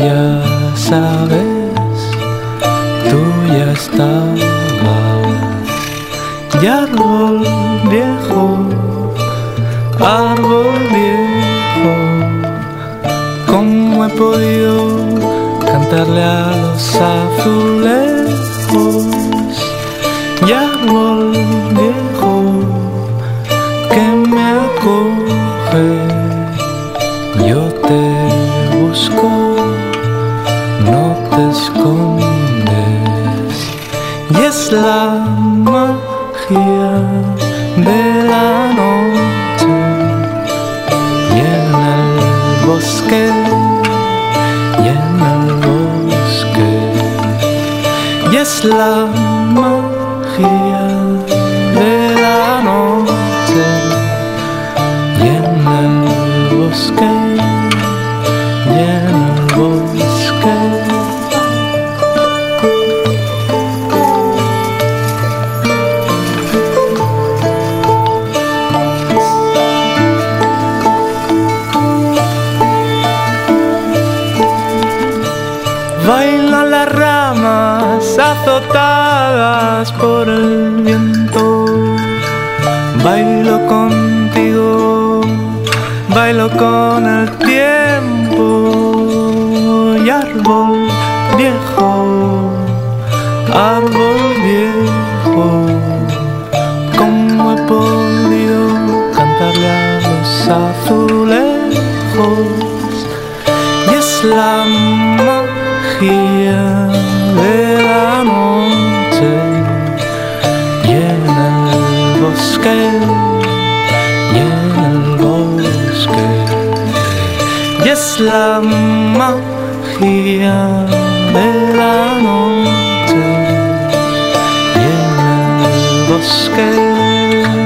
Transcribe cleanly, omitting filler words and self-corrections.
ya sabes, tú ya estabas. Y árbol viejo, ¿cómo he podido cantarle a los azulejos? Y árbol viejo que me acoge, yo te busco, no te escondes. Y es la magia de la noche y en el bosque, y en el bosque. Y es la magia de la noche y en el bosque, y en el bosque. Bailan las ramas azotadas por el viento. Bailo contigo, bailo con el tiempo. Y árbol viejo, ¿cómo he podido cantarle a los azulejos? Y es la magia de la noche y en el bosque, y en el bosque. Y es la magia de la noche y en el bosque.